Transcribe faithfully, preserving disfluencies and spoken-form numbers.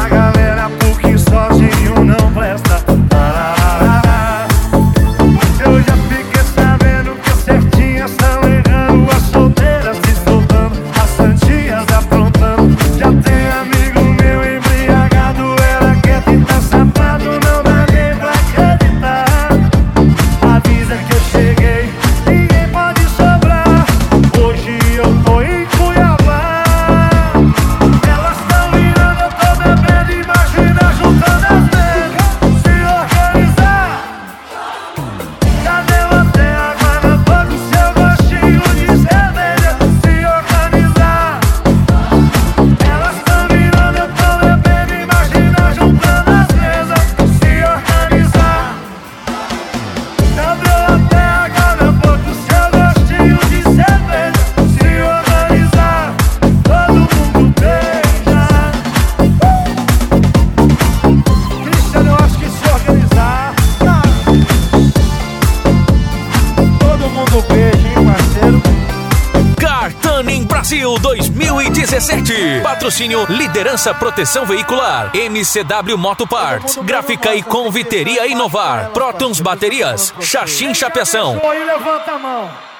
a galera porque sozinho não presta. Eu já fiquei sabendo que as certinhas estão errando, as solteiras se soltando, as santinhas aprontando. Já tem amigo meu embriagado, ela quer tentar safado, não dá nem pra acreditar. Avisa que eu cheguei, ninguém pode sobrar. Hoje eu tô em Cuiabá. Elas tão virando, eu tô bebendo, imagina juntando as mesas, se organizar. Já deu até água na boca, o seu gostinho de cerveja, se organizar. Elas tão virando, eu tô bebendo, imagina juntando as mesas, se organizar. Já deu até água na boca, o seu gostinho de cerveja, se organizar. Todo mundo beija. Cristiano, eu acho que se organizar, cara. Todo mundo beija, hein, parceiro? Kartanning Brasil dois mil e dezessete. Patrocínio Liderança Proteção Veicular, M C W Moto Parts, Gráfica e Conviteria Inovar, Protons Baterias, Xaxim Chapeação. Aí levanta a mão.